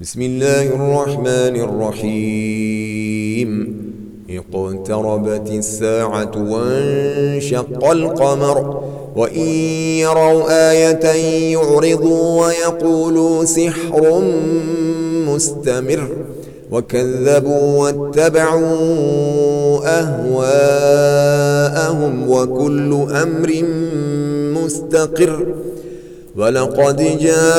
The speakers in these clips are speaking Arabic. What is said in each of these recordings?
بسم الله الرحمن الرحيم. اقتربت الساعة وانشق القمر وإن يروا آية يعرضوا ويقولوا سحر مستمر وكذبوا واتبعوا أهواءهم وكل أمر مستقر. ولقد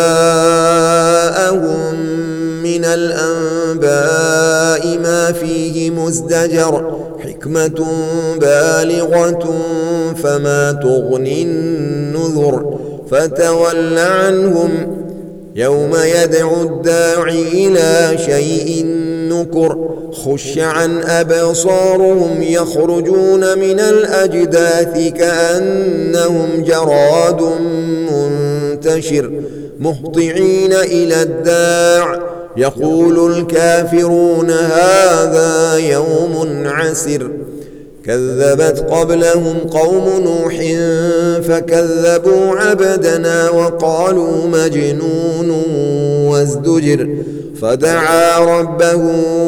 جاءهم من الأنباء ما فيه مزدجر حكمة بالغة فما تغني النذر. فتول عنهم يوم يدعو الداعي إلى شيء نكر. خش عن أبصارهم يخرجون من الأجداث كأنهم جراد منتشر مهطعين إلى الداع يقول الكافرون هذا يوم عسر. كذبت قبلهم قوم نوح فكذبوا عبدنا وقالوا مجنون وازدجر. فدعا ربه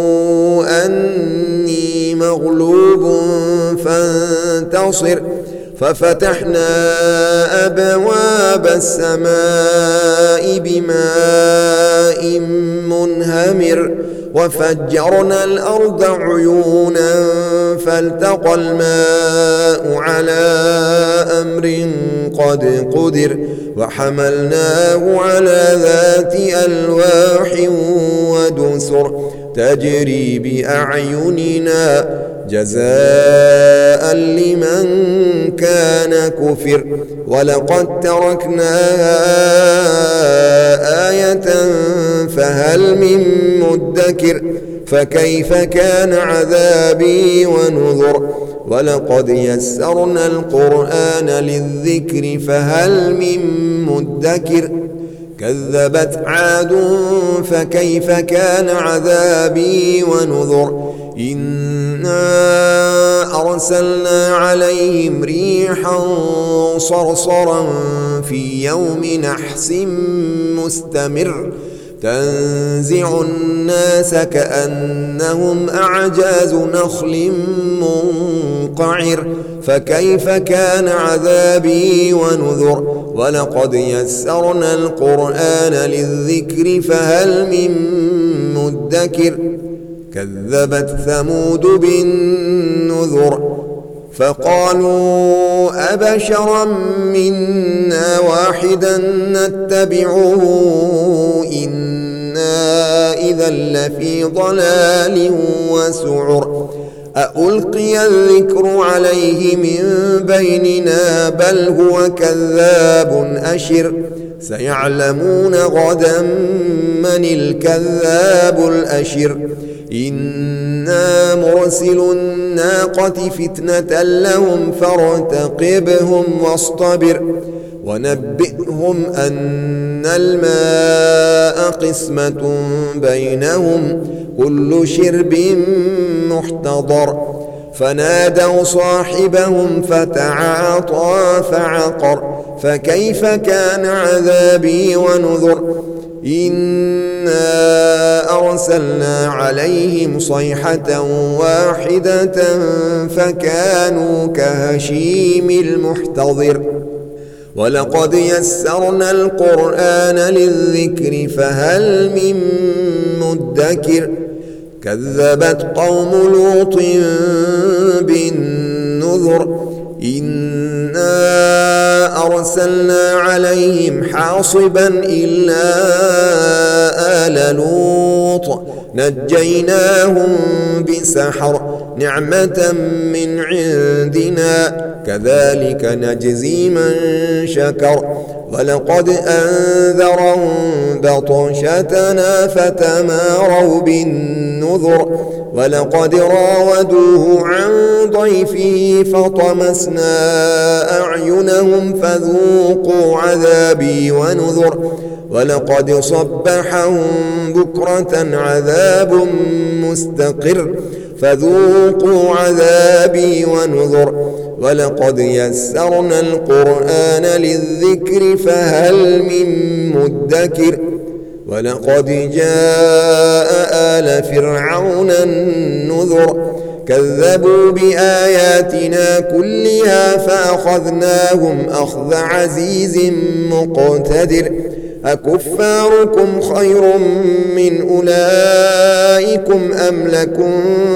أني مغلوب فانتصر. ففتحنا أبواب السماء بماء منهمر وفجرنا الأرض عيونا فالتقى الماء على أمر قد قدر. وحملناه على ذات ألواح ودسر تجري بأعيننا جزاء لمن كان كفر. ولقد تركناها آية فهل من مدكر. فكيف كان عذابي ونذر. ولقد يسرنا القرآن للذكر فهل من مدكر. كذبت عاد فكيف كان عذابي ونذر. إنا أرسلنا عليهم ريحا صرصرا في يوم نحس مستمر تنزع الناس كأنهم أعجاز نخل منقعر. فكيف كان عذابي ونذر. ولقد يسرنا القرآن للذكر فهل من مدكر. كذبت ثمود بالنذر فقالوا أبشرا منا واحدا نتبعه إنا إذا لفي ضلال وسعر. ألقي الذكر عليه من بيننا بل هو كذاب أشر. سيعلمون غدا من الكذاب الأشر. إنا مرسل الناقة فتنة لهم فارتقبهم واصطبر. ونبئهم أن الماء قسمة بينهم كل شرب محتضر. فنادوا صاحبهم فتعاطى فعقر. فكيف كان عذابي ونذر. إنا أرسلنا عليهم صيحة واحدة فكانوا كهشيم المحتضر. ولقد يسرنا القرآن للذكر فهل من مدكر. كذبت قوم لوط بالنذر. إنا أرسلنا عليهم حاصبا إلا آل لوط نجيناهم بسحر نعمة من عندنا كذلك نجزي من شكر. ولقد أنذرهم بطشتنا فتماروا بالنذر. ولقد راودوه عن ضيفه فطمسنا أعينهم فذوقوا عذابي ونذر. ولقد صبحهم بكرة عذاب مستقر فذوقوا عذابي ونذر. ولقد يسرنا القرآن للذكر فهل من مدكر. ولقد جاء آل فرعون النذر كذبوا بآياتنا كلها فأخذناهم أخذ عزيز مقتدر أكفاركم خير من أولئكم أم لكم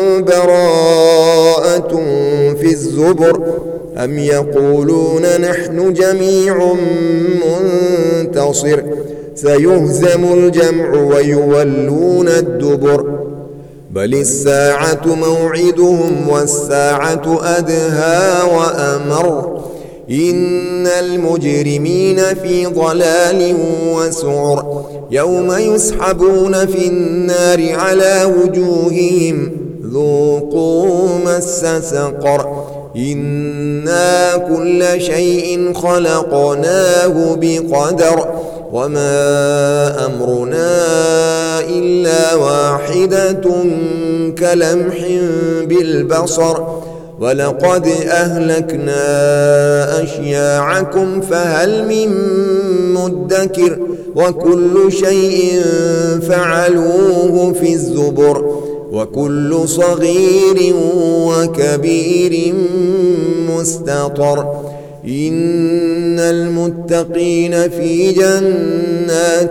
براءة في الزبر أم يقولون نحن جميع منتصر سيهزم الجمع ويولون الدبر بل الساعة موعدهم والساعة أدهى وأمر إن المجرمين في ضلال وسعر يوم يسحبون في النار على وجوههم ذوقوا مس سقر إنا كل شيء خلقناه بقدر وما أمرنا إلا واحدة كلمح بالبصر ولقد أهلكنا أشياعكم فهل من مدكر وكل شيء فعلوه في الزبر وكل صغير وكبير مستطر إن المتقين في جنات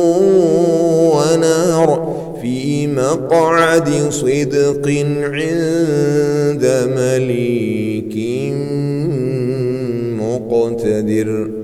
ونهر في مقعد صدق عند مليك مقتدر.